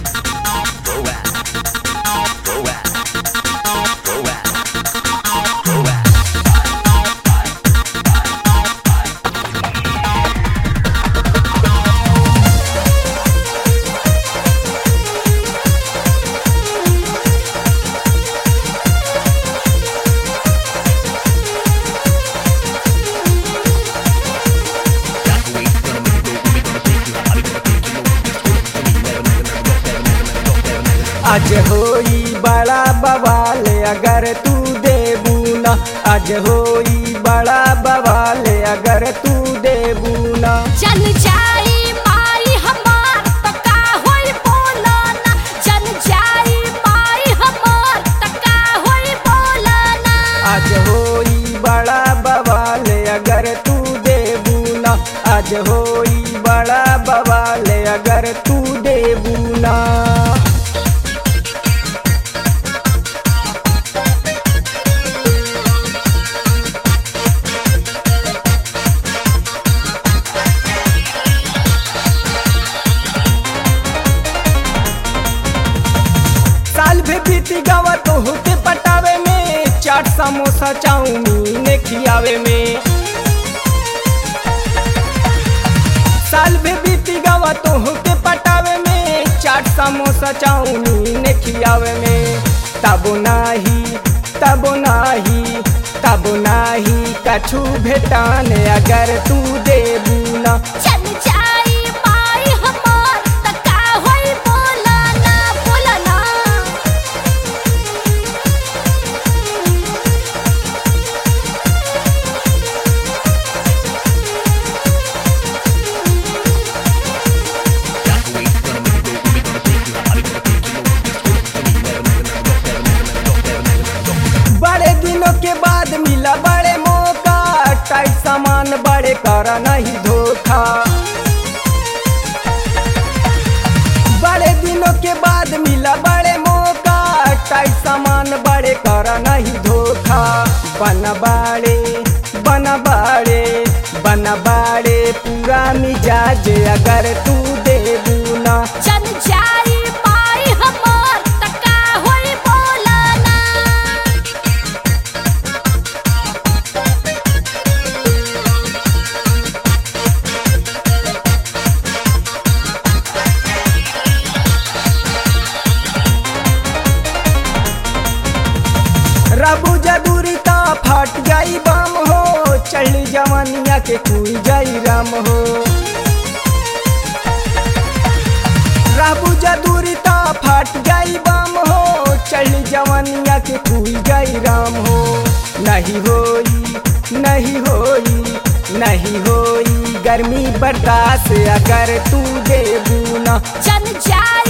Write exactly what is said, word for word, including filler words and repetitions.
आज होई बड़ा बवाल अगर तू देबू ना, आज होई बड़ा बवाल अगर तू देबू ना। जन जाई माई हमार त का होई बोला ना, जन जाई माई हमार त का होई बोला ना। आज होई बड़ा बवाल अगर तू देबू ना, आज होई बड़ा बवाल अगर तू देबू ना। बीती गावा तो होते पटावे में, चाट समोसा चाउमीन खियावे में। साल भे बीती गावा तो होते पटावे में, चाट समोसा चाउमीन खियावे में। तबो नाही तबो नाही तबो नाही कछु भेटाने अगर तू देबू ना। जन जाई माई हमार त का होई बोला ना, बोला ना। बड़े दिनों के बाद मिला बड़े मौका, टाइट सामान बड़े करा नहीं धोखा। बड़े दिनों के बाद मिला बड़े मौका, टाइट सामान बड़े करा नहीं धोखा। बना बाड़े बना बाड़े बना बाड़े पूरा मिजाज अगर तू देबू ना। जन जाई माई हमार त का होई बोला ना। रबू जदूरी ता फट जाई बम हो, चढ़ी जवानिया के कुई जाई राम हो। रबू जदूरी ता फट जाई बम हो, चढ़ी जवानिया के कुई जाई राम हो। नहीं होई नहीं होई नहीं होई गर्मी बर्दाश्त अगर तू देबू ना। जन जाई